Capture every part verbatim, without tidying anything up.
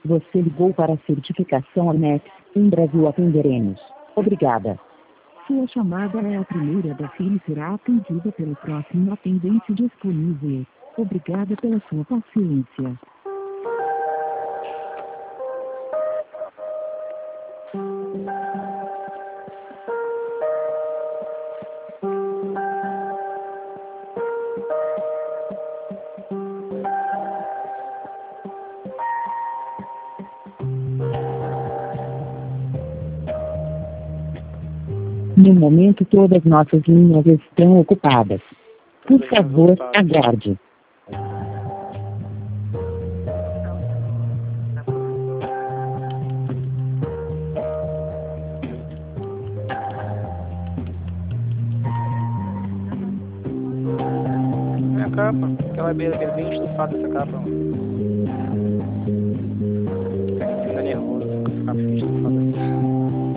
Você ligou para a certificação Anex. Em breve o atenderemos. Obrigada. Sua chamada é a primeira da fila e será atendida pelo próximo atendente disponível. Obrigada pela sua paciência. No momento todas nossas linhas estão ocupadas. Por favor, aguarde. Minha capa, aquela beira que é bem estufada essa capa. Fica nervoso, essa capa fica estufada assim.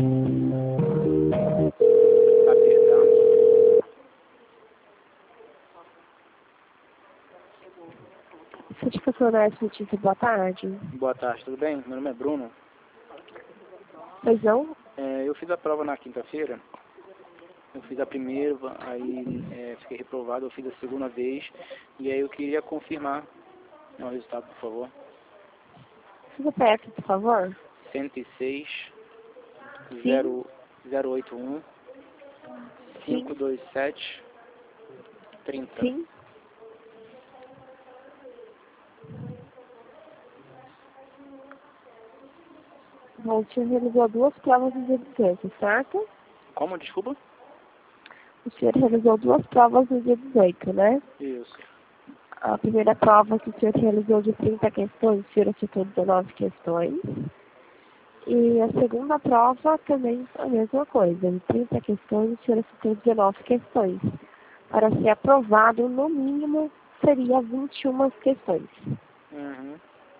Certificação Anex Notícias, boa tarde. Boa tarde, tudo bem? Meu nome é Bruno. Pois não? É, eu fiz a prova na quinta-feira. Eu fiz a primeira, aí é, fiquei reprovado, eu fiz a segunda vez. E aí eu queria confirmar o resultado, por favor. C P F, por favor. cento e seis, zero oito um, cinco dois sete, trinta. Sim. Bom, o senhor realizou duas provas no dia dezoito, certo? Como? Desculpa? O senhor realizou duas provas no dia dezoito, né? Isso. A primeira prova que o senhor realizou de trinta questões, o senhor acertou dezenove questões. E a segunda prova também a mesma coisa, de trinta questões, o senhor acertou dezenove questões. Para ser aprovado, no mínimo, seria vinte e uma questões. Uhum.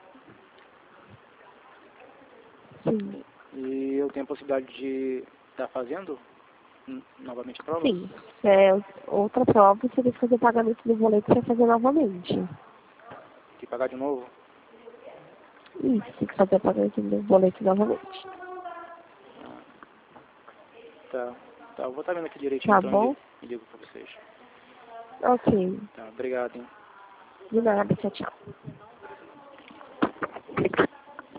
Sim. E eu tenho a possibilidade de estar fazendo novamente a prova? Sim. É, outra prova, você tem que fazer o pagamento do boleto para fazer novamente. Tem que pagar de novo? Isso, tem que fazer o pagamento do boleto novamente. Ah. Tá. Tá, eu vou estar vendo aqui direitinho, Tá então bom? e ligo pra vocês. Ok. Tá, obrigado, hein. De nada, tchau, tchau.